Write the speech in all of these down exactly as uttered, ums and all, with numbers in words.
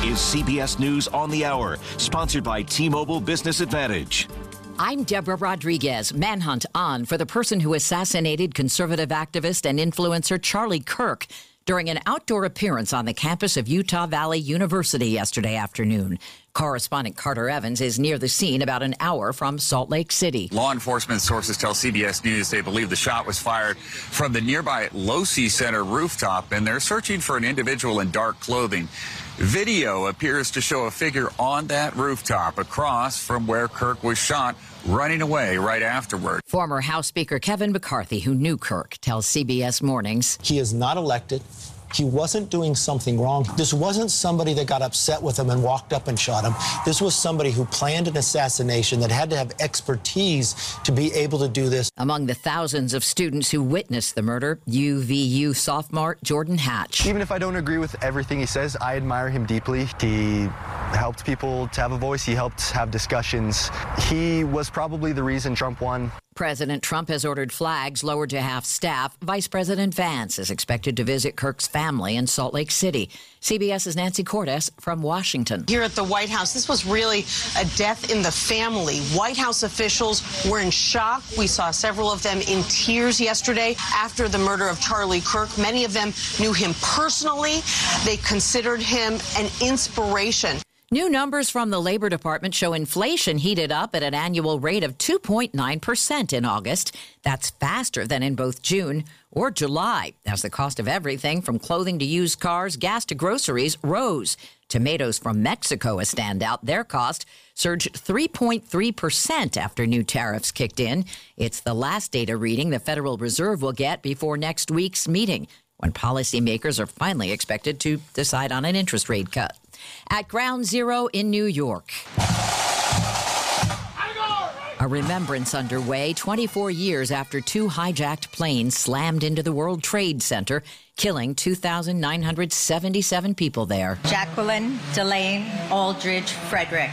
is C B S News on the Hour, sponsored by T-Mobile Business Advantage. I'm Deborah Rodriguez. Manhunt on for the person who assassinated conservative activist and influencer Charlie Kirk during an outdoor appearance on the campus of Utah Valley University yesterday afternoon. Correspondent Carter Evans is near the scene about an hour from Salt Lake City. Law enforcement sources tell C B S News they believe the shot was fired from the nearby Losee Center rooftop, and they're searching for an individual in dark clothing. Video appears to show a figure on that rooftop across from where Kirk was shot, running away right afterward. Former House Speaker Kevin McCarthy, who knew Kirk, tells C B S Mornings. He is not elected. He wasn't doing something wrong. This wasn't somebody that got upset with him and walked up and shot him. This was somebody who planned an assassination that had to have expertise to be able to do this. Among the thousands of students who witnessed the murder, U V U sophomore Jordan Hatch. Even if I don't agree with everything he says, I admire him deeply. He helped people to have a voice. He helped have discussions. He was probably the reason Trump won. President Trump has ordered flags lowered to half staff. Vice President Vance is expected to visit Kirk's family in Salt Lake City. CBS's Nancy Cordes from Washington. Here at the White House, this was really a death in the family. White House officials were in shock. We saw several of them in tears yesterday after the murder of Charlie Kirk. Many of them knew him personally. They considered him an inspiration. New numbers from the Labor Department show inflation heated up at an annual rate of two point nine percent in August. That's faster than in both June or July, as the cost of everything from clothing to used cars, gas to groceries rose. Tomatoes from Mexico, a standout. Their cost surged three point three percent after new tariffs kicked in. It's the last data reading the Federal Reserve will get before next week's meeting, when policymakers are finally expected to decide on an interest rate cut. At Ground Zero in New York, a remembrance underway twenty-four years after two hijacked planes slammed into the World Trade Center, killing two thousand nine hundred seventy-seven people there. Jacqueline Delane Aldridge Frederick.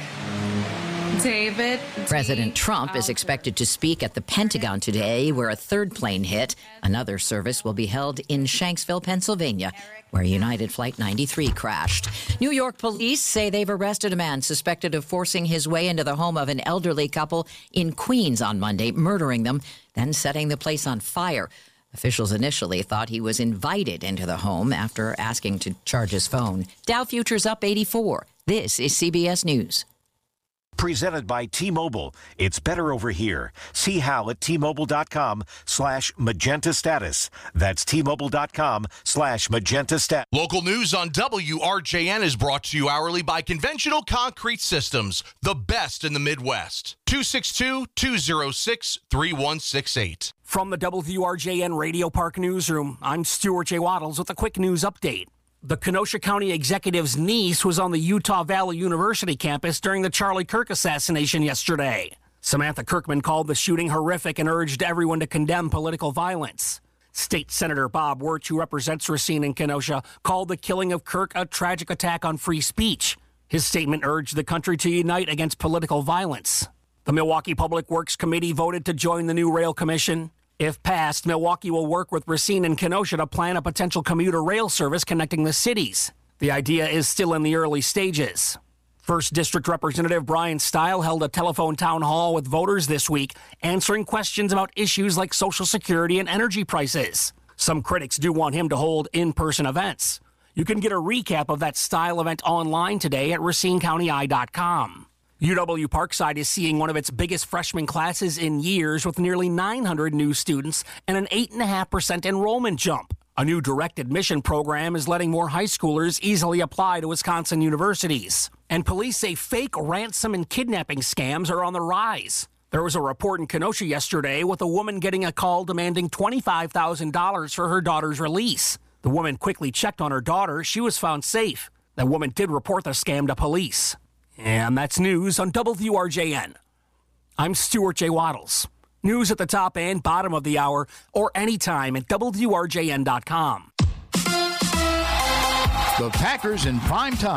David. President Trump is expected to speak at the Pentagon today, where a third plane hit. Another service will be held in Shanksville, Pennsylvania, where United Flight ninety-three crashed. New York police say they've arrested a man suspected of forcing his way into the home of an elderly couple in Queens on Monday, murdering them, then setting the place on fire. Officials initially thought he was invited into the home after asking to charge his phone. Dow futures up eighty-four. This is C B S News. Presented by T-Mobile. It's better over here. See how at T-Mobile.com slash Magenta Status. That's T-Mobile.com slash Magenta Status. Local news on W R J N is brought to you hourly by Conventional Concrete Systems, the best in the Midwest. two six two, two oh six, three one six eight. From the W R J N Radio Park Newsroom, I'm Stuart J. Waddles with a quick news update. The Kenosha County executive's niece was on the Utah Valley University campus during the Charlie Kirk assassination yesterday. Samantha Kirkman called the shooting horrific and urged everyone to condemn political violence. State Senator Bob Wirtz, who represents Racine and Kenosha, called the killing of Kirk a tragic attack on free speech. His statement urged the country to unite against political violence. The Milwaukee Public Works Committee voted to join the new rail commission. If passed, Milwaukee will work with Racine and Kenosha to plan a potential commuter rail service connecting the cities. The idea is still in the early stages. First District Representative Brian Stile held a telephone town hall with voters this week, answering questions about issues like Social Security and energy prices. Some critics do want him to hold in-person events. You can get a recap of that Stile event online today at Racine County Eye dot com. U W Parkside is seeing one of its biggest freshman classes in years, with nearly nine hundred new students and an eight point five percent enrollment jump. A new direct admission program is letting more high schoolers easily apply to Wisconsin universities. And police say fake ransom and kidnapping scams are on the rise. There was a report in Kenosha yesterday with a woman getting a call demanding twenty-five thousand dollars for her daughter's release. The woman quickly checked on her daughter. She was found safe. The woman did report the scam to police. And that's news on W R J N. I'm Stuart J. Waddles. News at the top and bottom of the hour, or anytime at W R J N dot com. The Packers in prime time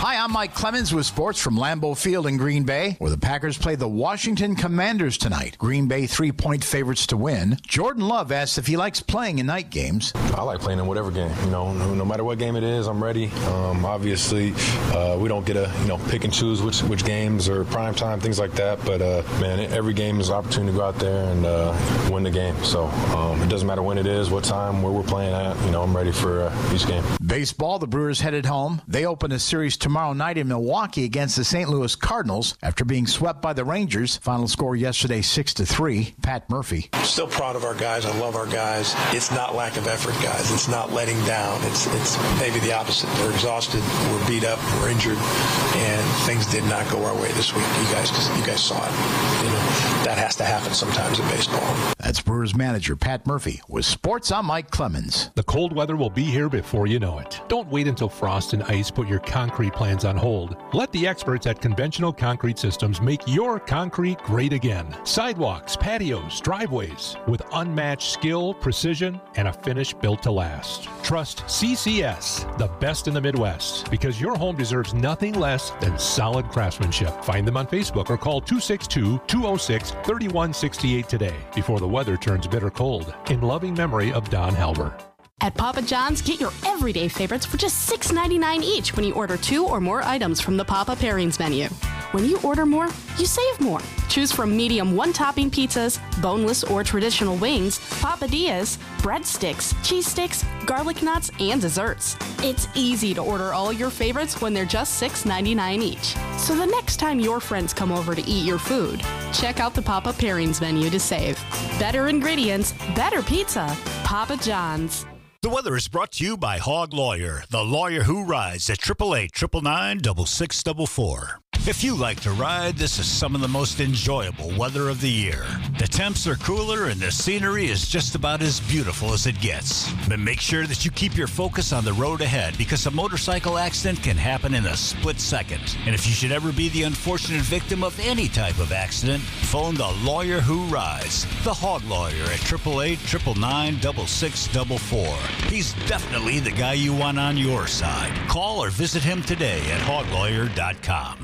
Hi, I'm Mike Clemens with sports from Lambeau Field in Green Bay, where the Packers play the Washington Commanders tonight. Green Bay three-point favorites to win. Jordan Love asked if he likes playing in night games. I like playing in whatever game. You know, no, no matter what game it is, I'm ready. Um, obviously, uh, we don't get to you know pick and choose which which games or prime time, things like that. But uh, man, every game is an opportunity to go out there and uh, win the game. So um, it doesn't matter when it is, what time, where we're playing at. You know, I'm ready for uh, each game. Baseball, the Brewers headed home. They open a series tomorrow night in Milwaukee against the Saint Louis Cardinals after being swept by the Rangers. Final score yesterday six to three. Pat Murphy. Still proud of our guys. I love our guys. It's not lack of effort, guys. It's not letting down. It's it's maybe the opposite. We're exhausted. We're beat up. We're injured, and things did not go our way this week. You guys, you guys saw it. You know that has to happen sometimes in baseball. That's Brewers manager Pat Murphy. With sports, I'm Mike Clemens. The cold weather will be here before you know it. Don't wait until frost and ice put your concrete plans on hold. Let the experts at Conventional Concrete Systems make your concrete great again. Sidewalks, patios, driveways with unmatched skill, precision, and a finish built to last. Trust C C S, the best in the Midwest, because your home deserves nothing less than solid craftsmanship. Find them on Facebook or call two six two, two oh six, three one six eight today before the weather turns bitter cold. In loving memory of Don Halber. At Papa John's, get your everyday favorites for just six ninety-nine each when you order two or more items from the Papa Pairings menu. When you order more, you save more. Choose from medium one-topping pizzas, boneless or traditional wings, papadillas, breadsticks, cheese sticks, garlic nuts, and desserts. It's easy to order all your favorites when they're just six ninety-nine each. So the next time your friends come over to eat your food, check out the Papa Pairings menu to save. Better ingredients, better pizza. Papa John's. The weather is brought to you by Hog Lawyer, the lawyer who rides at eight eight eight, nine nine nine, six six four four. If you like to ride, this is some of the most enjoyable weather of the year. The temps are cooler and the scenery is just about as beautiful as it gets. But make sure that you keep your focus on the road ahead because a motorcycle accident can happen in a split second. And if you should ever be the unfortunate victim of any type of accident, phone the lawyer who rides, the Hog Lawyer at eight eight eight, nine nine nine, six six four four. He's definitely the guy you want on your side. Call or visit him today at hog lawyer dot com.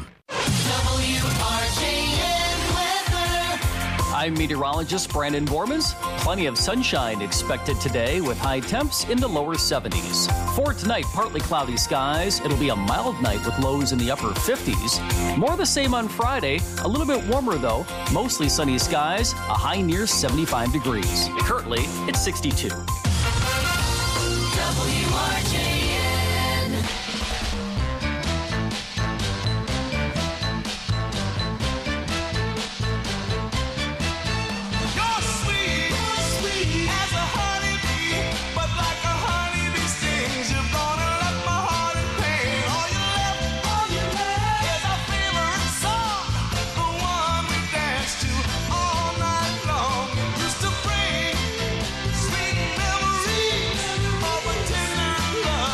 W R J N weather. I'm meteorologist Brandon Bormans. Plenty of sunshine expected today with high temps in the lower seventies. For tonight, partly cloudy skies. It'll be a mild night with lows in the upper fifties. More the same on Friday. A little bit warmer though. Mostly sunny skies. A high near seventy-five degrees. Currently, it's sixty-two. W R J N. Love.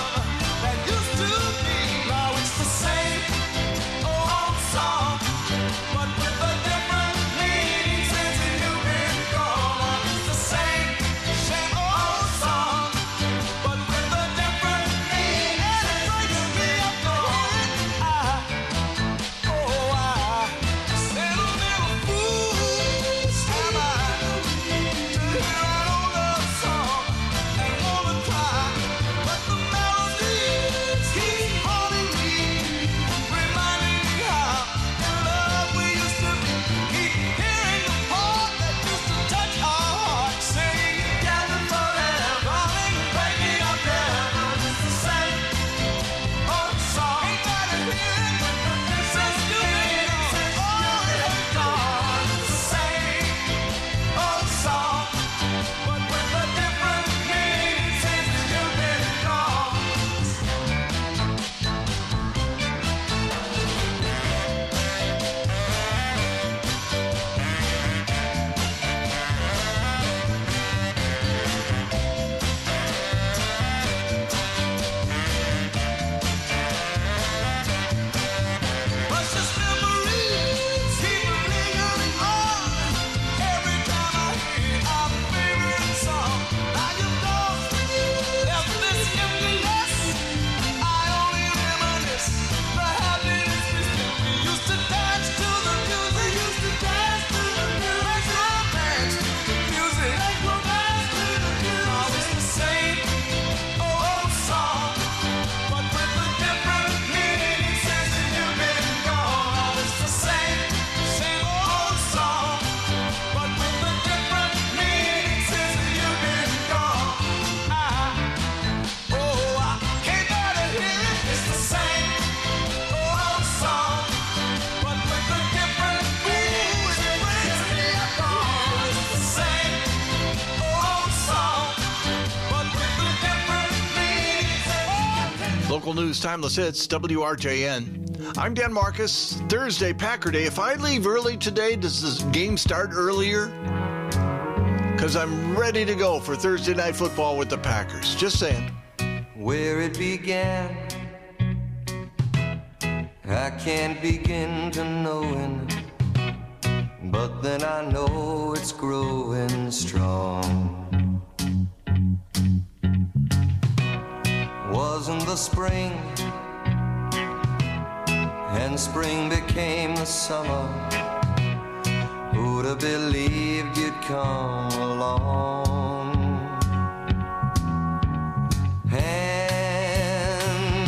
Local news, timeless hits, W R J N. I'm Dan Marcus. Thursday, Packer Day. If I leave early today, does this game start earlier? Because I'm ready to go for Thursday night football with the Packers. Just saying. Where it began, I can't begin to knowing, but then I know it's growing strong. Wasn't the spring, and spring became the summer. Who'd have believed you'd come along? Hand,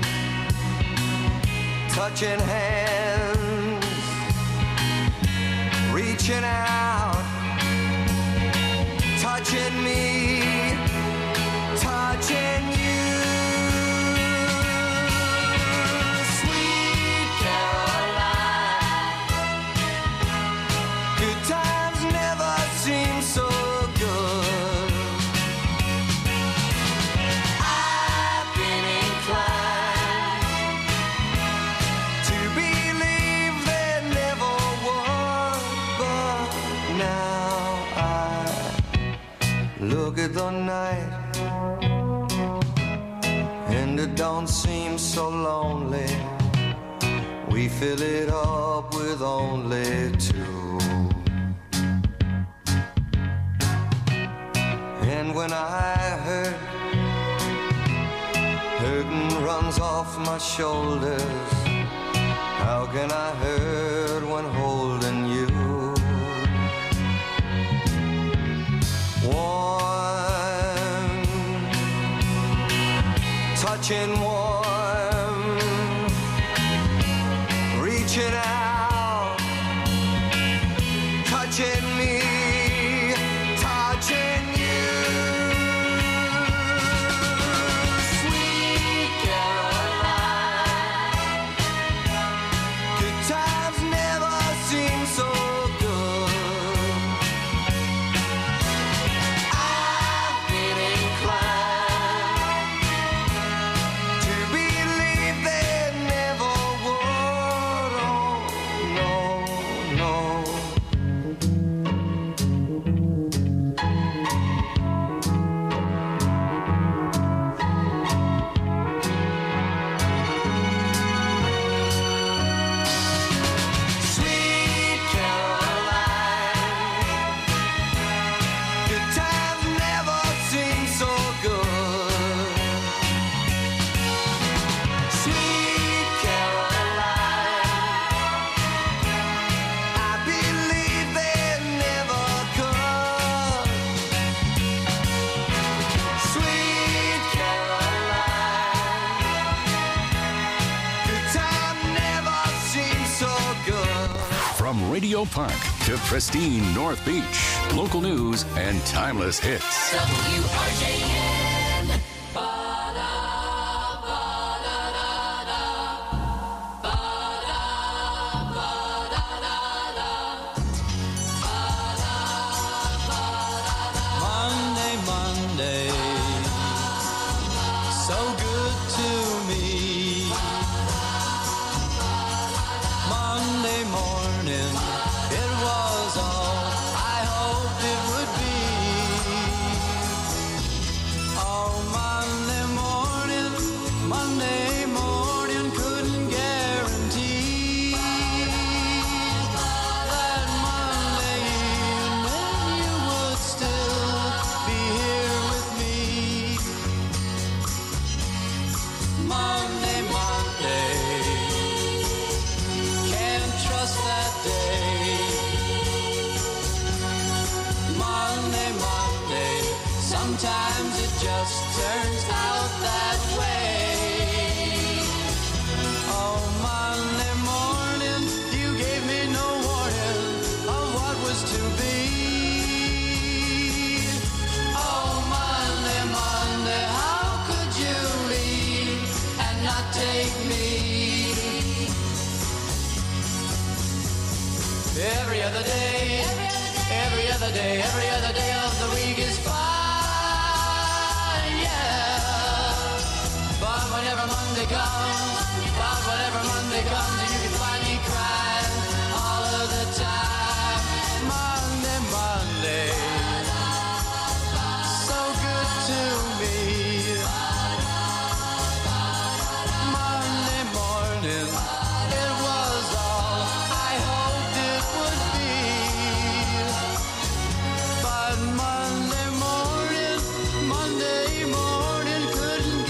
touching hands, reaching out, touching me, touching you. The night, and it don't seem so lonely. We fill it up with only two. And when I hurt, hurting runs off my shoulders. How can I hurt when holding you? Touching warm, reaching out, touching me, touching you. Sweet Caroline, good times never seem so good. I've been inclined to believe they never would. Oh, no, no. Sweet Caroline, good times never seem so good. Sweet Caroline, I believe they never could. Sweet Caroline, good time never seems so good. From Radio Park to pristine North Beach, local news and timeless hits. W R J N. Monday, Monday, so good to me. Monday morning, it was all I hoped it would be. Oh, Monday morning, Monday morning, couldn't guarantee that Monday evening you would still be here with me. Monday, Monday, can't trust that day. Monday, Monday, sometimes it just turns out that way. Oh, Monday morning, you gave me no warning of what was to be. Oh, Monday, Monday, how could you leave and not take me? Every other day, every other day, every other day of the week is fine, yeah. But whenever Monday Monday comes, but whenever Monday comes, you can find me crying all of the time. Monday, Monday, so good to me. Monday morning, it was all I hoped it would be. But Monday morning, Monday morning couldn't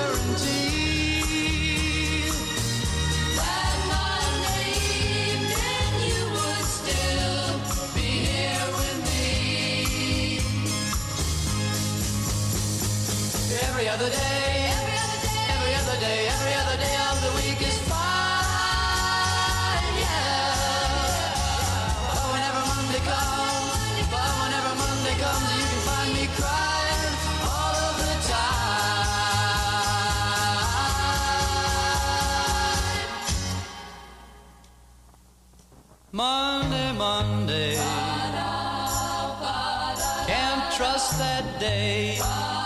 guarantee that Monday evening you would still be here with me. Every other day, every other day, every other day, every other day of the week is fine, yeah. But whenever Monday comes, but whenever Monday comes, you can find me crying all of the time. Monday, Monday, can't trust that day.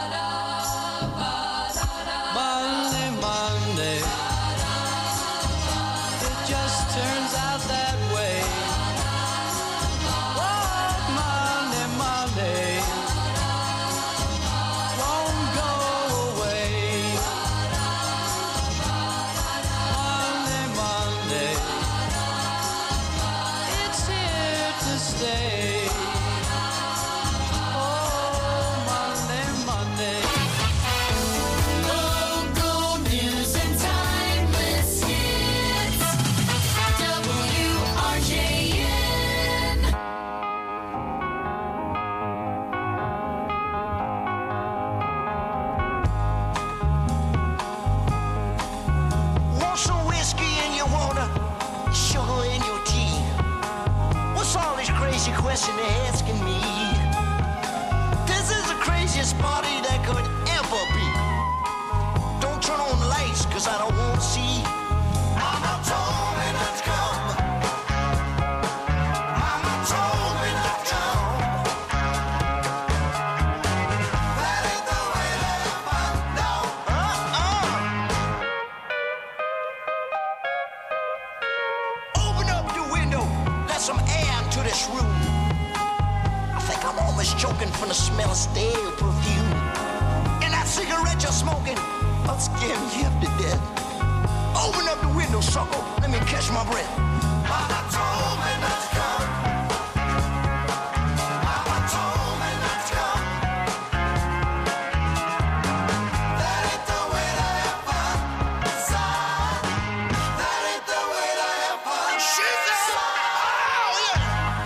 Monday, Monday, it just turns out that way. Oh, Monday, Monday, won't go away. Monday, Monday, it's here to stay. Oh, Monday, Monday. Local news and timeless hits. W R J N. Want some whiskey in your water, sugar in your tea? What's all this crazy question they're asking me? This is the craziest party that could ever be. Don't turn on the lights, cause I don't want to see. Mama told me not to come. Mama told me not to come. That ain't the way to have fun, no. Uh-uh. Open up the window, let some air into this room. I think I'm almost choking from the smell of stale perfume. And that cigarette you're smoking, I'll scare you up to death. Open up the window, sucker, let me catch my breath. Mama told me not to come. Mama told me not to come. That ain't the way to have fun, son. That ain't the way to have fun. She said, oh yeah.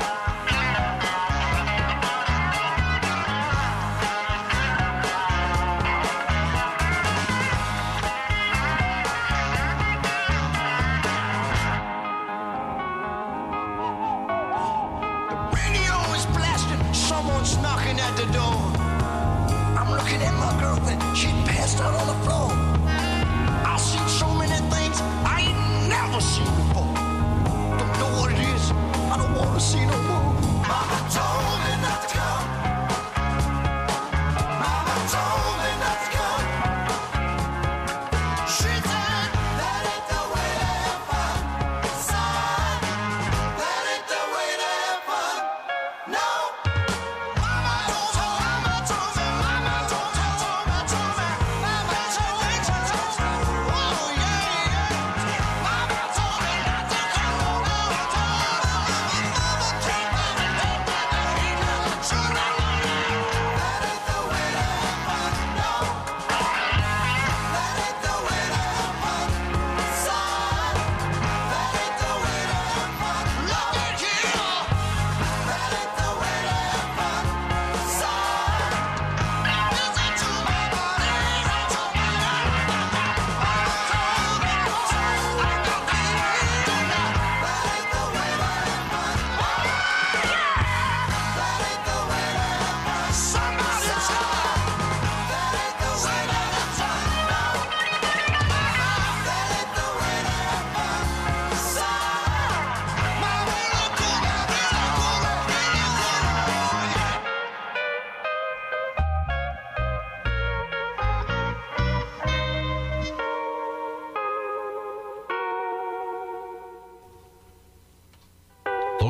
Radio is blasting, someone's knocking at the door. I'm looking at my girlfriend, she passed out on the floor. I've seen so many things I ain't never seen before. Don't know what it is, I don't want to see no more. Mama told me not to come. Mama told me not to come. She said, that ain't the way to have fun, son. That ain't the way to have fun, no. Mama told me, Mama told me, Mama told me, Mama told me, Mama told me,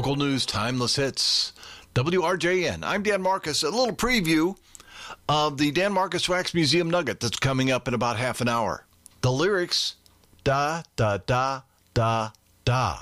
Local news, timeless hits. W R J N. I'm Dan Marcus. A little preview of the Dan Marcus Wax Museum Nugget that's coming up in about half an hour. The lyrics, da, da, da, da, da.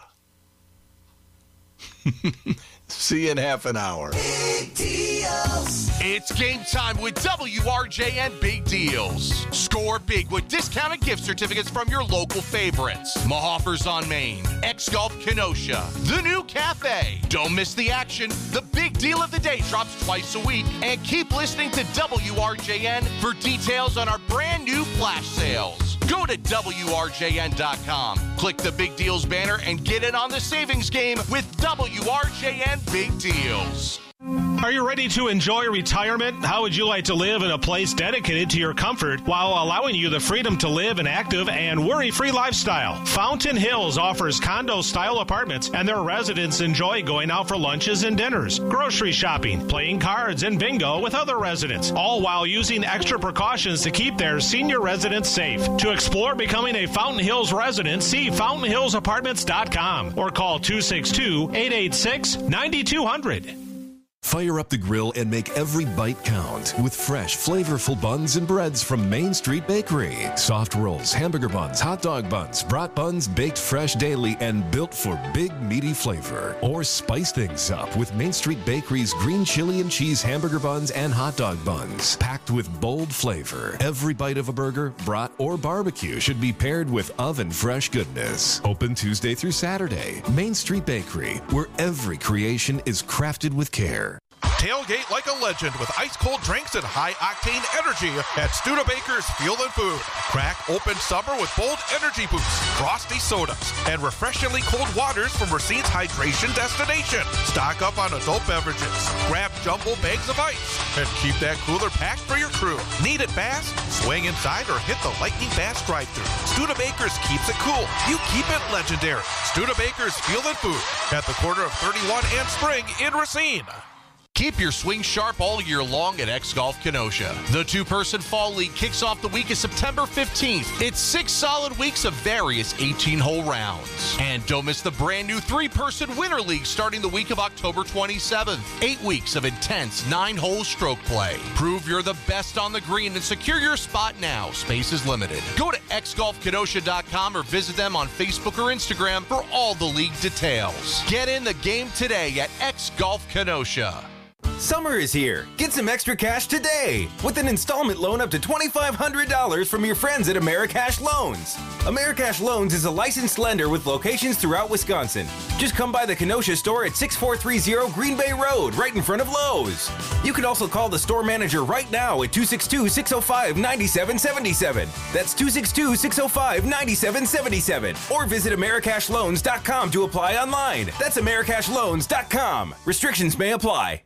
See you in half an hour. Big deals. It's game time with W R J N Big Deals. Score big with discounted gift certificates from your local favorites. Mahoffers on Main, X-Golf Kenosha, The New Cafe. Don't miss the action. The big deal of the day drops twice a week. And keep listening to W R J N for details on our brand new flash sales. Go to W R J N dot com. Click the Big Deals banner and get in on the savings game with W R J N Big Deals. Are you ready to enjoy retirement? How would you like to live in a place dedicated to your comfort while allowing you the freedom to live an active and worry-free lifestyle? Fountain Hills offers condo-style apartments, and their residents enjoy going out for lunches and dinners, grocery shopping, playing cards, and bingo with other residents, all while using extra precautions to keep their senior residents safe. To explore becoming a Fountain Hills resident, see fountain hills apartments dot com or call two six two, eight eight six, nine two zero zero. Fire up the grill and make every bite count with fresh, flavorful buns and breads from Main Street Bakery. Soft rolls, hamburger buns, hot dog buns, brat buns baked fresh daily and built for big, meaty flavor. Or spice things up with Main Street Bakery's green chili and cheese hamburger buns and hot dog buns. Packed with bold flavor, every bite of a burger, brat, or barbecue should be paired with oven-fresh goodness. Open Tuesday through Saturday. Main Street Bakery, where every creation is crafted with care. Tailgate like a legend with ice-cold drinks and high-octane energy at Studebaker's Fuel and Food. Crack open summer with bold energy boosts, frosty sodas, and refreshingly cold waters from Racine's hydration destination. Stock up on adult beverages. Grab jumbo bags of ice and keep that cooler packed for your crew. Need it fast? Swing inside or hit the lightning fast drive-thru. Studebaker's keeps it cool. You keep it legendary. Studebaker's Fuel and Food at the corner of thirty-one and Spring in Racine. Keep your swing sharp all year long at X-Golf Kenosha. The two-person Fall League kicks off the week of September fifteenth. It's six solid weeks of various eighteen-hole rounds. And don't miss the brand-new three-person Winter League starting the week of October twenty-seventh. Eight weeks of intense nine-hole stroke play. Prove you're the best on the green and secure your spot now. Space is limited. Go to X Golf Kenosha dot com or visit them on Facebook or Instagram for all the league details. Get in the game today at X-Golf Kenosha. Summer is here. Get some extra cash today with an installment loan up to twenty-five hundred dollars from your friends at Americash Loans. Americash Loans is a licensed lender with locations throughout Wisconsin. Just come by the Kenosha store at six four three zero Green Bay Road, right in front of Lowe's. You can also call the store manager right now at two six two, six zero five, nine seven seven seven. That's two six two, six zero five, nine seven seven seven. Or visit Americash Loans dot com to apply online. That's Americash Loans dot com. Restrictions may apply.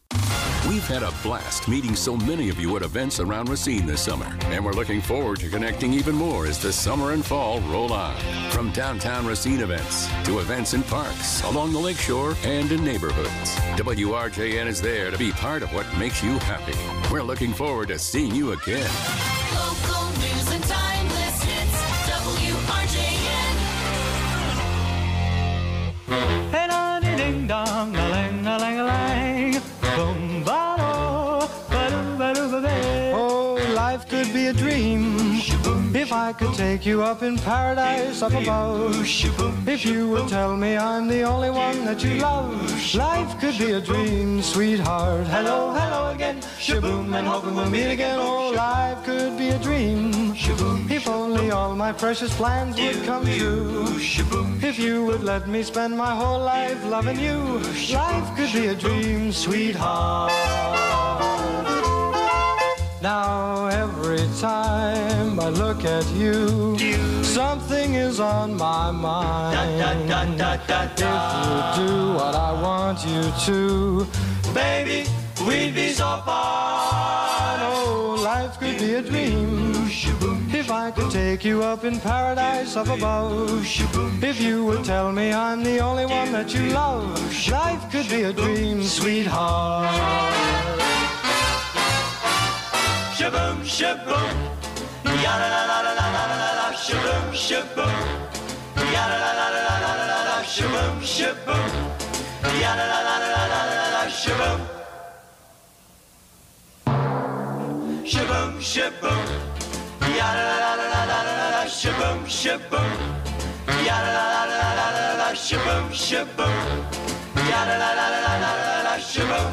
We've had a blast meeting so many of you at events around Racine this summer, and we're looking forward to connecting even more as the summer and fall roll on. From downtown Racine events to events in parks, along the lakeshore, and in neighborhoods, W R J N is there to be part of what makes you happy. We're looking forward to seeing you again. Local news and timeless hits. W R J N. Hey, da ding dong, a lang a lang a lang. Boom, ba-do, ba-do, ba-do, ba-do. Oh, life could be a dream if I could take you up in paradise up above. If you would tell me I'm the only one that you love. Life could be a dream, sweetheart. Hello, hello again. Shaboom, and hoping we'll meet again. Oh, life could be a dream if only all my precious plans would come true. If you would let me spend my whole life loving you. Life could be a dream, sweetheart. Now every time I look at you, something is on my mind. If you do what I want you to, baby, we'd be so far. Oh, life could be a dream if I could take you up in paradise up above. If you would tell me I'm the only one that you love. Life could be a dream, sweetheart. Shaboom, shaboom, ya la la la la la la la la. Shaboom, shaboom, ya la la la la la la la la. Shaboom, shaboom, Ya-da-da-da-da-da-da-da, shaboom. Shaboom, shaboom. Ya-da-da-da-da-da-da-da, shaboom, shaboom. Ya-da-da-da-da-da-da-da, shaboom, shaboom. Ya-da-da-da-da-da-da-da, shaboom.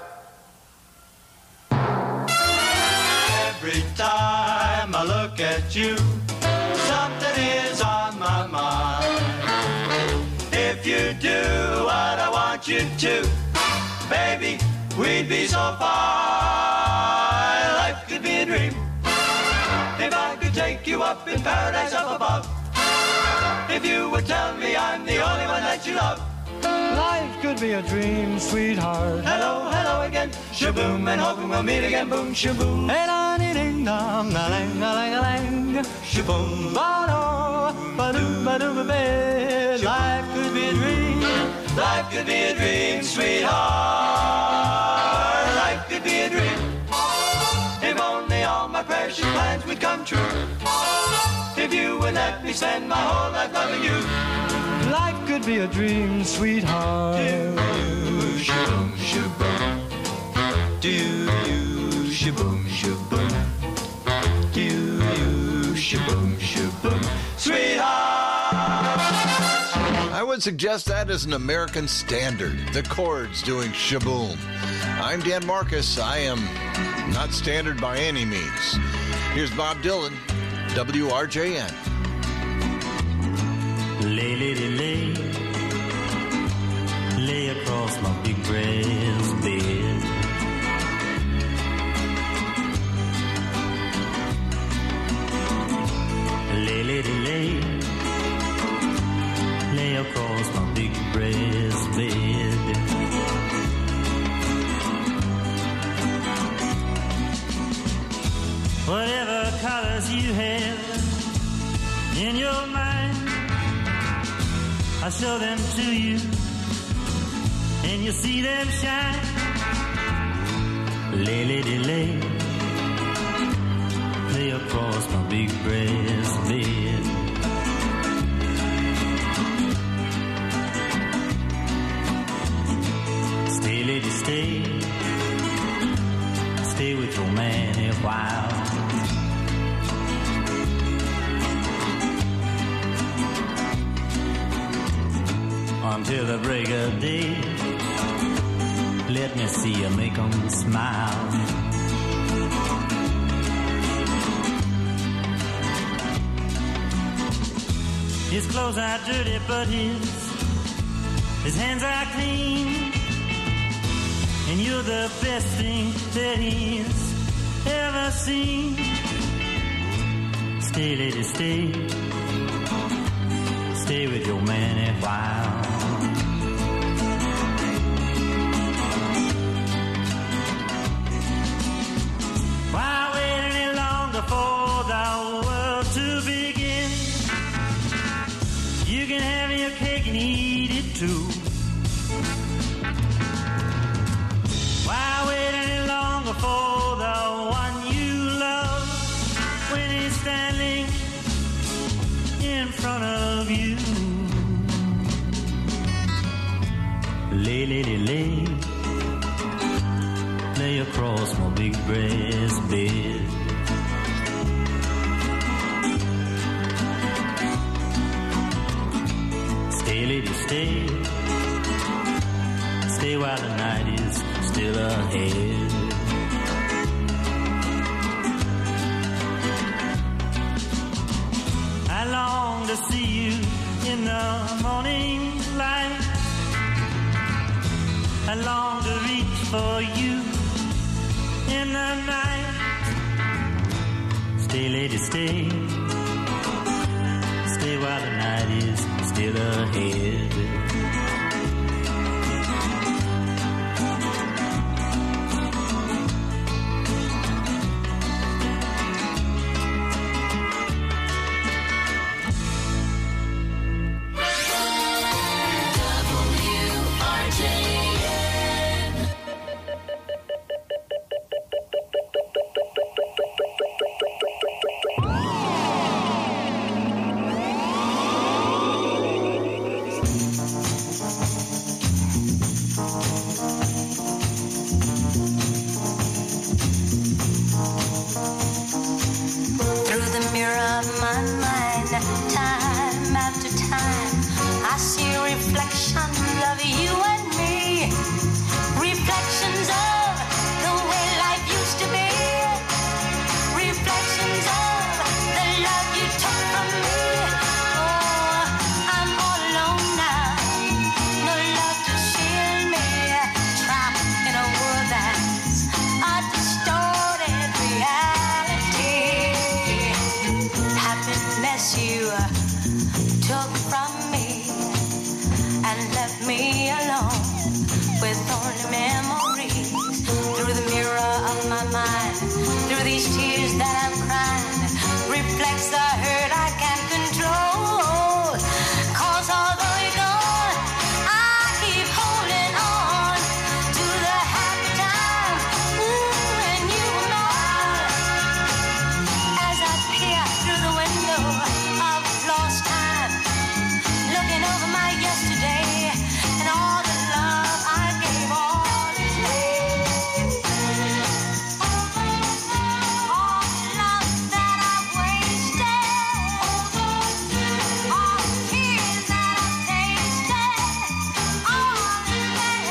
Every time I look at you, something is on my mind. If you do what I want you to, baby, we'd be so far. Life could be a dream if I could take you up in paradise up above. If you would tell me I'm the only one that you love. Life could be a dream, sweetheart. Hello, hello again, shaboom, and hoping we'll meet again, boom, shaboom. And I ding ding dong, a lang a lang a lang, shaboom, ba do, ba do ba do ba ba. Life could be a dream. Life could be a dream, sweetheart. Life could be a dream. If only all my precious plans would come true. If you would let me spend my whole life loving you. Life could be a dream, sweetheart. Do you shaboom shaboom? Do you shaboom shaboom? Do you shaboom shaboom? Sweetheart. I would suggest that as an American standard. The chords doing shaboom. I'm Dan Marcus. I am not standard by any means. Here's Bob Dylan, W R J N. Lay, lady, lay, lay across my big brass bed. Lay, lady, lay, lay across my big brass bed. Whatever colors you have in your mind, I'll show them to you, and you'll see them shine. Lay, lady, lay, lay across my big brass bed. Stay, lady, stay, stay with your man a while. Until the break of day, let me see you make 'em smile. His clothes are dirty, but his his hands are clean, and you're the best thing that he's ever seen. Stay, lady, stay, stay with your man a while. Why wait any longer for the world to begin? You can have your cake and eat it too. Why wait any longer for the one you love when he's standing in front of you? Lay, lady, lay, lay across my big brass bed. Stay, lady, stay, stay while the night is still ahead. I long to see you in the morning light. I long to reach for you in the night. Stay, lady, stay, stay while the night is still ahead. took from me and left me alone with only memories through the mirror of my mind, through these tears that I'm crying, reflects the hurt I can't control. Cause although you're gone, I keep holding on to the happy times, ooh, when you were mine. As I peer through the window of lost time, looking over my yesterday and all the love I gave all in vain. All the love that I wasted, all the tears that I tasted, all in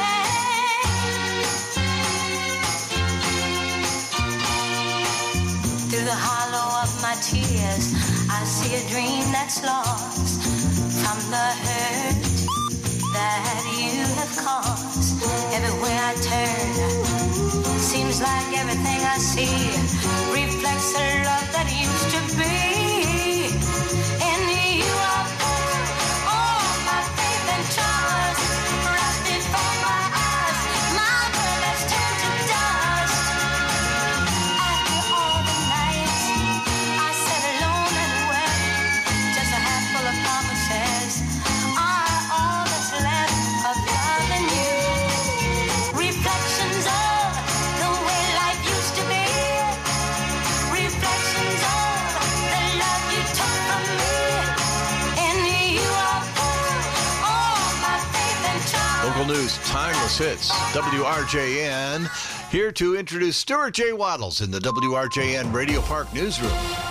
vain. Through the hollow of my tears, I see a dream that's lost from the hurt that you have caused. Everywhere I turn, seems like everything I see reflects the love that used to be. In you I put all my faith and trust, right before my eyes, my world has turned to dust. After all the nights I sat alone and wept, just a handful of promises are all that's left of loving you. Reflections of the way life used to be, reflections of the love you took from me. In you I put all my faith and trust. Local news, timeless hits. W R J N here to introduce Stuart J. Waddles in the W R J N Radio Park Newsroom.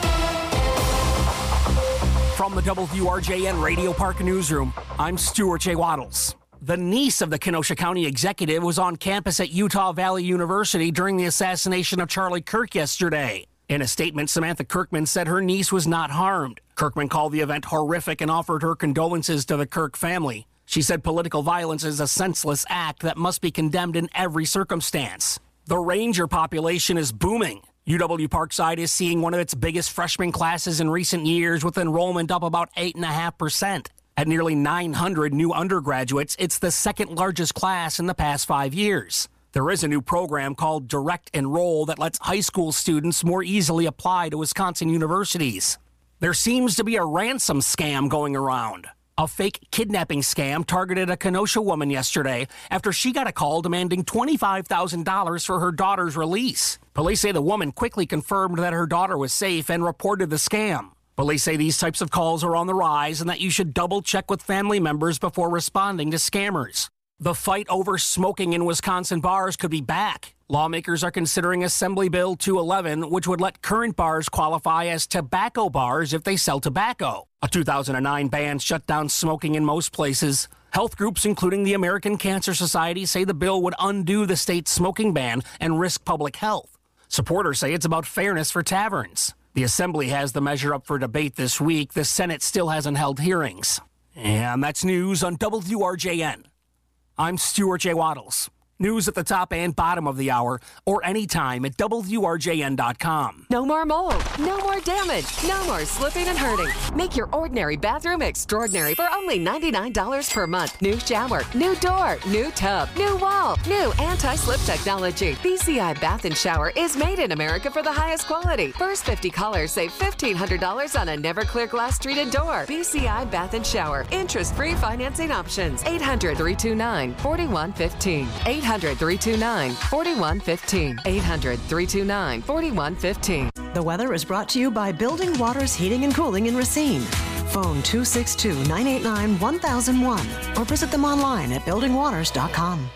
From the W R J N Radio Park Newsroom, I'm Stuart J. Waddles. The niece of the Kenosha County executive was on campus at Utah Valley University during the assassination of Charlie Kirk yesterday. In a statement, Samantha Kirkman said her niece was not harmed. Kirkman called the event horrific and offered her condolences to the Kirk family. She said political violence is a senseless act that must be condemned in every circumstance. The Ranger population is booming. U W Parkside is seeing one of its biggest freshman classes in recent years, with enrollment up about eight point five percent. At nearly nine hundred new undergraduates, it's the second largest class in the past five years. There is a new program called Direct Enroll that lets high school students more easily apply to Wisconsin universities. There seems to be a ransom scam going around. A fake kidnapping scam targeted a Kenosha woman yesterday after she got a call demanding twenty-five thousand dollars for her daughter's release. Police say the woman quickly confirmed that her daughter was safe and reported the scam. Police say these types of calls are on the rise and that you should double check with family members before responding to scammers. The fight over smoking in Wisconsin bars could be back. Lawmakers are considering Assembly Bill two eleven, which would let current bars qualify as tobacco bars if they sell tobacco. A two thousand nine ban shut down smoking in most places. Health groups, including the American Cancer Society, say the bill would undo the state's smoking ban and risk public health. Supporters say it's about fairness for taverns. The Assembly has the measure up for debate this week. The Senate still hasn't held hearings. And that's news on W R J N. I'm Stuart J. Waddles. News at the top and bottom of the hour, or anytime at W R J N dot com. No more mold, no more damage, no more slipping and hurting. Make your ordinary bathroom extraordinary for only ninety-nine dollars per month. New shower, new door, new tub, new wall, new anti-slip technology. B C I Bath and Shower is made in America for the highest quality. First fifty callers save fifteen hundred dollars on a Never-Clear glass treated door. B C I Bath and Shower. Interest-free financing options. eight hundred, three two nine, four one one five. eight hundred, three two nine, four one one five. eight hundred, three two nine, four one one five. The weather is brought to you by Building Waters Heating and Cooling in Racine. Phone two six two, nine eight nine, one thousand one or visit them online at building waters dot com.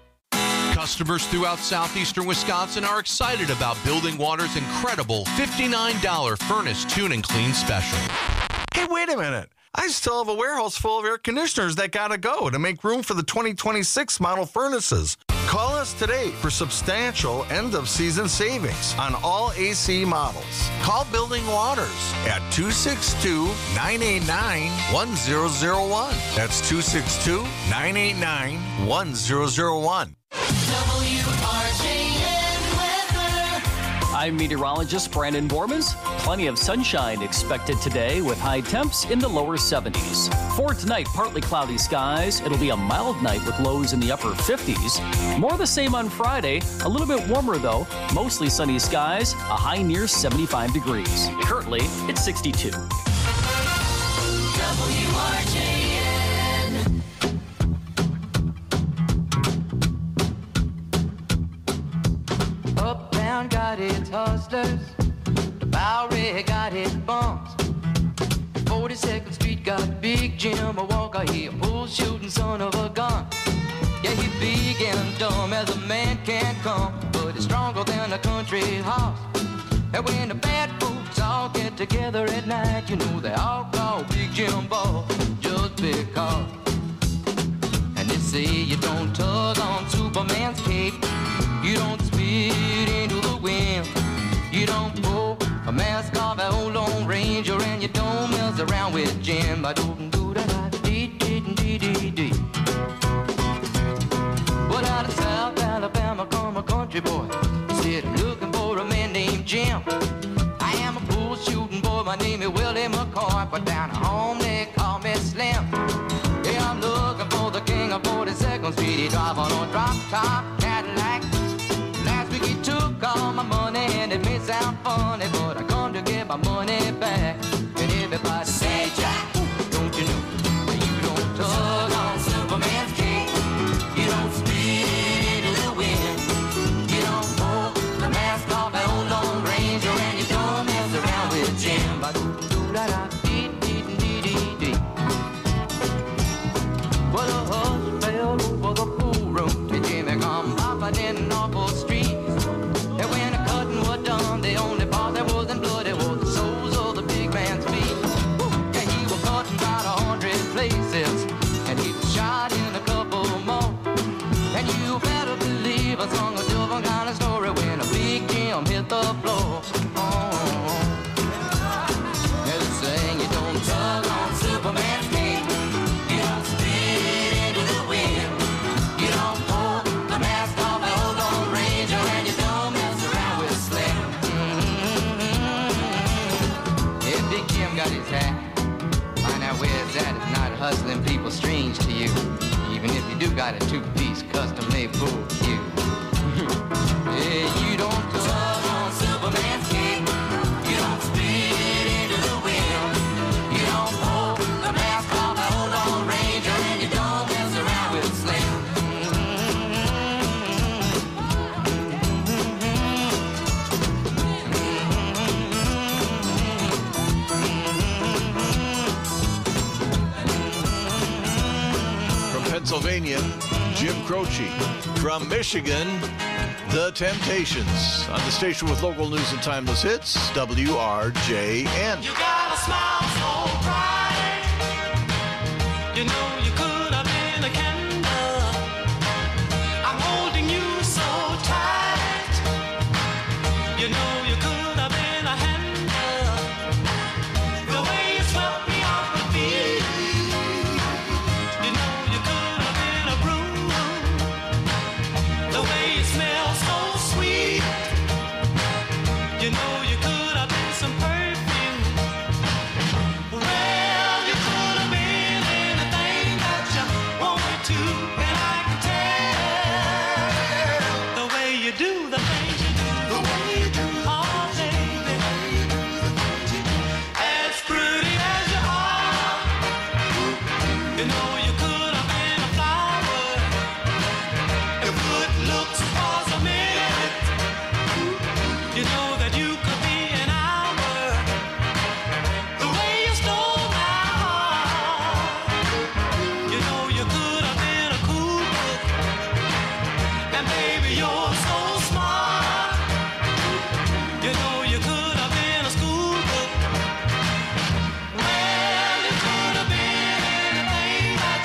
Customers throughout southeastern Wisconsin are excited about Building Water's incredible fifty-nine dollars furnace tune and clean special. Hey, wait a minute. I still have a warehouse full of air conditioners that gotta go to make room for the twenty twenty-six model furnaces. Call us today for substantial end-of-season savings on all A C models. Call Building Waters at two six two, nine eight nine, one zero zero one. That's two six two, nine eight nine, one zero zero one. W R J N weather. I'm meteorologist Brandon Bormans. Plenty of sunshine expected today with high temps in the lower seventies. For tonight, partly cloudy skies. It'll be a mild night with lows in the upper fifties. More the same on Friday. A little bit warmer though. Mostly sunny skies. A high near seventy-five degrees. Currently, it's sixty-two. W R J N. Uptown got its hustlers, the Bowery got its bumps. forty-second Street got Big Jim, a Walker, he a bull shooting son of a gun. Yeah, he big and dumb as a man can come, but he's stronger than a country horse. And when the bad folks all get together at night, you know they all call Big Jim Boss just because. And they say you don't tug on Superman's cape, you don't spit into the wind, you don't pull a mask off an old Lone Ranger, and you don't mess around with Jim. I don't do that, dee dee dee dee dee. But out of South Alabama come a country boy, said I'm looking for a man named Jim. I am a bull shooting boy, my name is Willie McCoy, but down at home they call me Slim. Yeah, I'm looking for the king of forty-second Street. He drive on a drop top Cadillac. Last week he took all my money, and it may sound funny, but I come to get my money back. And everybody say, Jack, don't you know that you don't tug on Superman's cape, you don't spit into the wind, you don't pull the mask off an old Lone Ranger, and you don't mess around with Jim. I do do da da dee dee dee dee dee. Well, a hush fell over the pool room, and Jimmy come popping in an awful street. And when the cutting was done, the only part that wasn't bloody was the soles of the big man's feet. Yeah, he was cutting about a hundred places, and he was shot in a couple more. And you better believe I sung a different kind of story when a Big Jim hit the floor. Oh, they're saying you don't tug on Superman's cape, you don't spit into the wind, you don't pull the mask off an old Lone Ranger, and you don't mess around with Slim. Mm-hmm. Yeah, Big Jim got his hat. Find out where it's at. It's not hustling people strange to you, even if you do got a two-piece custom-made bull cue. Yeah, you don't tug on Superman's cape, you don't spit into the wind, you don't pull the mask off an old Lone Ranger, and you don't mess around with Slim. From Pennsylvania, Jim Croce. From Michigan, The Temptations. On the station with local news and timeless hits, W R J N. You got a smile so bright, you know you could have been a candle. I'm holding you so tight, you know you could have been a handle. The way you swept me off my feet, you know you could have been a broom. The way you smell so sweet, you know you could have been some perfume. Well, you could have been anything that you wanted to, and I can tell the way you do the things you do, the way you do, oh baby, as pretty as you are, you know you could have been a flower. If good looks was a minute, you know that you could be an hour. The way you stole my heart, you know you could have been a cool book. And baby, you're so smart, you know you could have been a school book. Well, you could have been anything that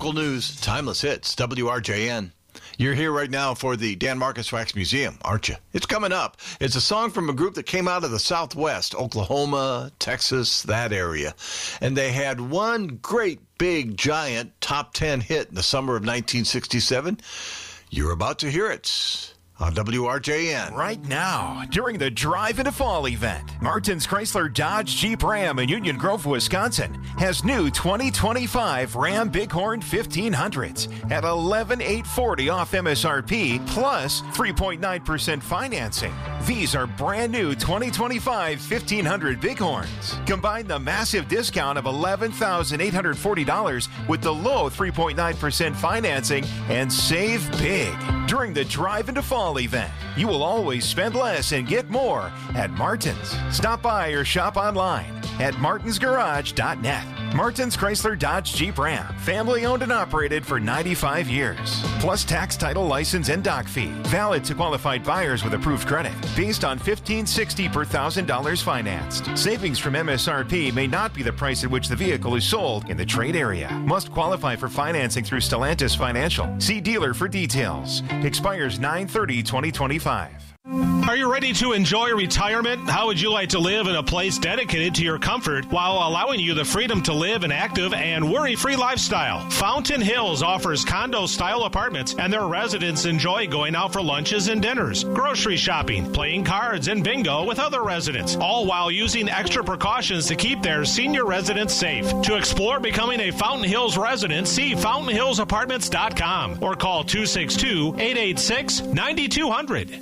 Local news, timeless hits, W R J N. You're here right now for the Dan Marcus Wax Museum, aren't you? It's coming up. It's a song from a group that came out of the Southwest, Oklahoma, Texas, that area. And they had one great, big, giant top ten hit in the summer of nineteen sixty-seven. You're about to hear it on W R J N. Right now, during the Drive into Fall event, Martin's Chrysler Dodge Jeep Ram in Union Grove, Wisconsin has new twenty twenty-five Ram Bighorn fifteen hundreds at eleven thousand eight hundred forty dollars off M S R P plus three point nine percent financing. These are brand new twenty twenty-five fifteen hundred Bighorns. Combine the massive discount of eleven thousand eight hundred forty dollars with the low three point nine percent financing and save big. During the Drive into Fall event, you will always spend less and get more at Martin's. Stop by or shop online at martins garage dot net. Martin's Chrysler Dodge Jeep Ram, family owned and operated for ninety-five years. Plus tax, title, license, and dock fee. Valid to qualified buyers with approved credit. Based on fifteen sixty per one thousand dollars financed. Savings from M S R P may not be the price at which the vehicle is sold in the trade area. Must qualify for financing through Stellantis Financial. See dealer for details. Expires nine thirty twenty twenty-five. Are you ready to enjoy retirement? How would you like to live in a place dedicated to your comfort while allowing you the freedom to live an active and worry-free lifestyle? Fountain Hills offers condo-style apartments, and their residents enjoy going out for lunches and dinners, grocery shopping, playing cards, and bingo with other residents, all while using extra precautions to keep their senior residents safe. To explore becoming a Fountain Hills resident, see fountain hills apartments dot com or call two six two, eight eight six, nine two zero zero.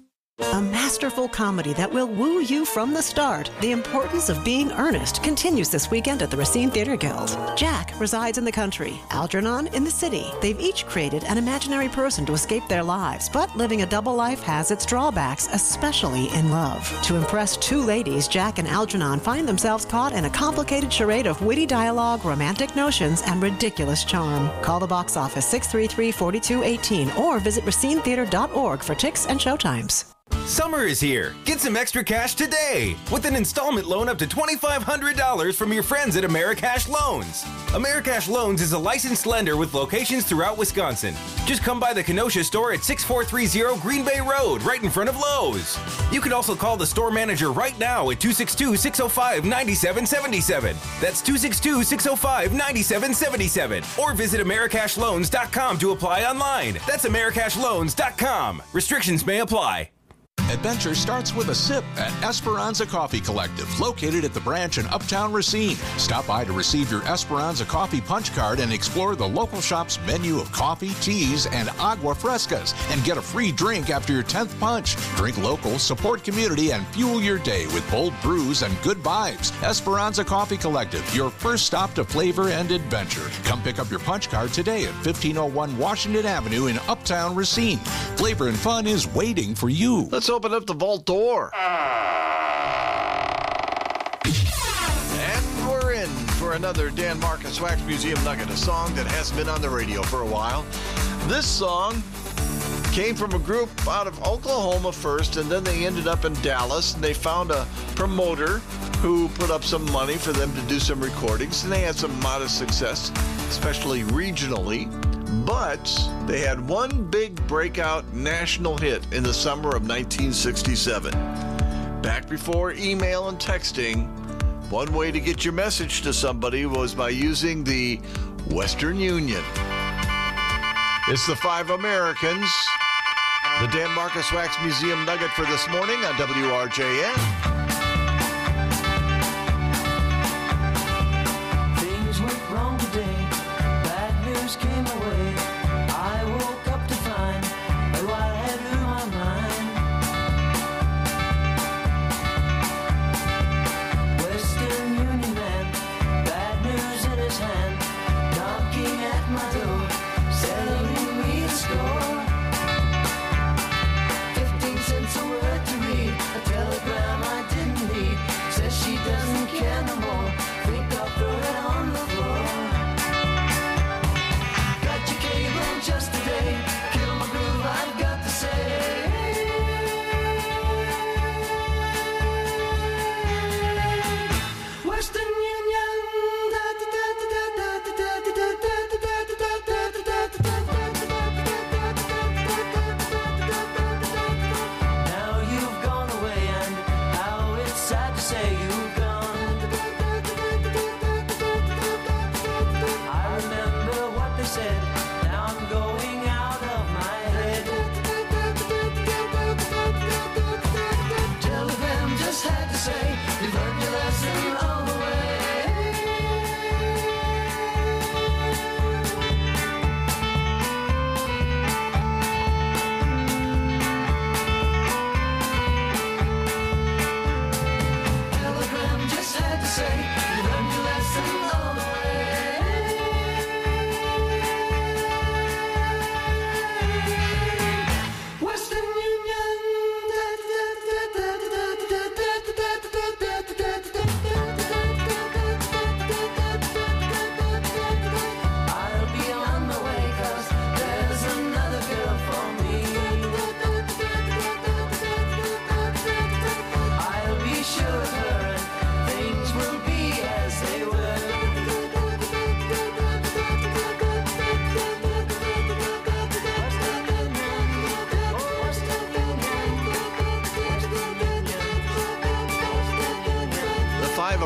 A masterful comedy that will woo you from the start. The Importance of Being Earnest continues this weekend at the Racine Theater Guild. Jack resides in the country, Algernon in the city. They've each created an imaginary person to escape their lives, but living a double life has its drawbacks, especially in love. To impress two ladies, Jack and Algernon find themselves caught in a complicated charade of witty dialogue, romantic notions, and ridiculous charm. Call the box office six three three, four two one eight or visit racine theater dot org for tickets and showtimes. Summer is here. Get some extra cash today with an installment loan up to twenty-five hundred dollars from your friends at Americash Loans. Americash Loans is a licensed lender with locations throughout Wisconsin. Just come by the Kenosha store at six four three zero Green Bay Road, right in front of Lowe's. You can also call the store manager right now at two six two, six zero five, nine seven seven seven. That's two six two, six zero five, nine seven seven seven. Or visit americash loans dot com to apply online. That's americash loans dot com. Restrictions may apply. Adventure starts with a sip at Esperanza Coffee Collective, located at the branch in Uptown Racine. Stop by to receive your Esperanza Coffee punch card and explore the local shop's menu of coffee, teas, and agua frescas, and get a free drink after your tenth punch. Drink local, support community, and fuel your day with bold brews and good vibes. Esperanza Coffee Collective, your first stop to flavor and adventure. Come pick up your punch card today at fifteen oh one Washington Avenue in Uptown Racine. Flavor and fun is waiting for you. Let's open up the vault door. And we're in for another Dan Marcus Wax Museum Nugget, a song that hasn't been on the radio for a while. This song came from a group out of Oklahoma first, and then they ended up in Dallas, and they found a promoter who put up some money for them to do some recordings, and they had some modest success, especially regionally. But they had one big breakout national hit in the summer of nineteen sixty-seven. Back before email and texting, one way to get your message to somebody was by using the Western Union. It's the Five Americans, the Dan Marcus Wax Museum Nugget for this morning on W R J N. Things went wrong today. Bad news came away. I woke up to find that what I had in my mind. Western Union man, bad news in his hand, knocking at my door, selling me a score. Fifteen cents a word to read, a telegram I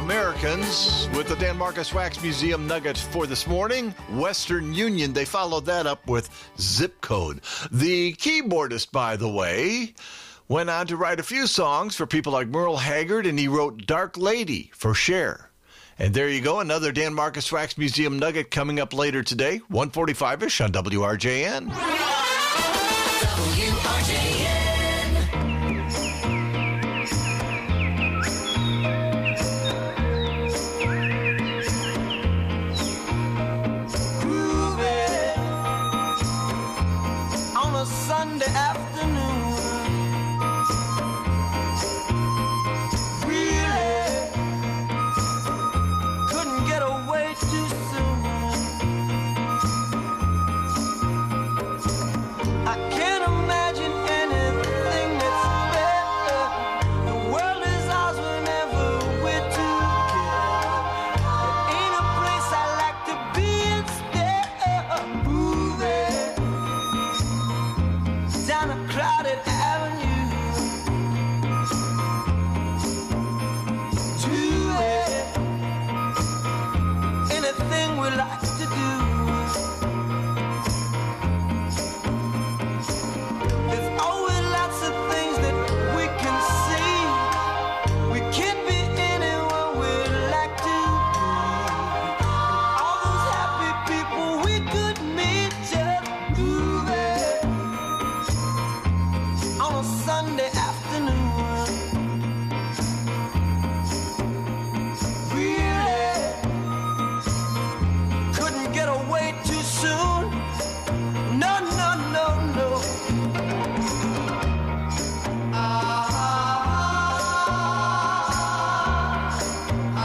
Americans with the Dan Marcus Wax Museum nugget for this morning. Western Union, they followed that up with Zip Code. The keyboardist, by the way, went on to write a few songs for people like Merle Haggard, and he wrote Dark Lady for Cher. And there you go, another Dan Marcus Wax Museum nugget coming up later today, one forty-five-ish on W R J N. W R J N. Sunday afternoon, really couldn't get away too soon. I can't imagine anything that's better. The world is ours whenever we're together. There ain't a place I like to be instead of moving down a crowded avenue to it. Anything we like to do. There's always lots of things that we can see. We can't be anyone we'd like to be. All those happy people we could meet just moving on a Sunday afternoon. Really couldn't get away too soon. No, no, no, no. Ah, ah,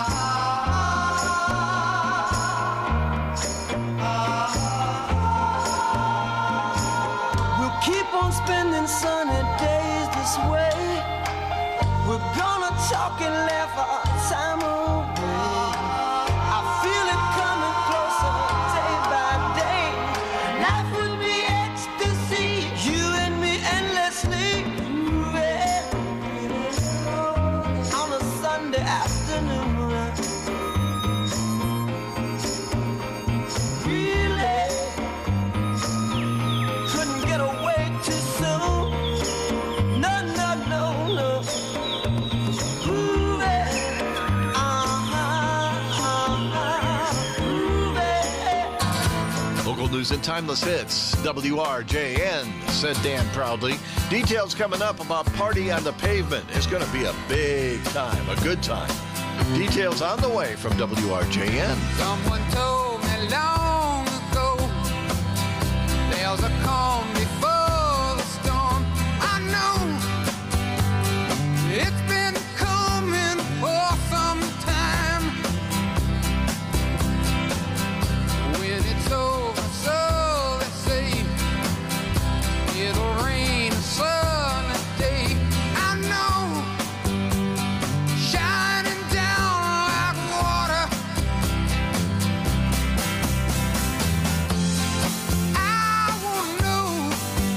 ah. We'll keep on spending sunny days this way. We're gonna talk and laugh our time away. I feel it coming closer day by day. Life will be ecstasy, you and me endlessly moving on a Sunday afternoon. Really couldn't get away too soon. No, no, no, no. Prove it. Uh-huh, uh-huh. Prove it. Local news and timeless hits. W R J N, said Dan proudly. Details coming up about Party on the Pavement. It's going to be a big time, a good time. Details on the way from W R J N. Someone told me long ago there's a calm before the storm. I know it's been coming for some time. When it's over, so they say it'll rain a sunny day. I know, shining down like water. I wanna know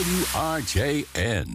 W R J N.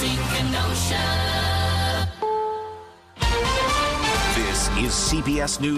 C B S News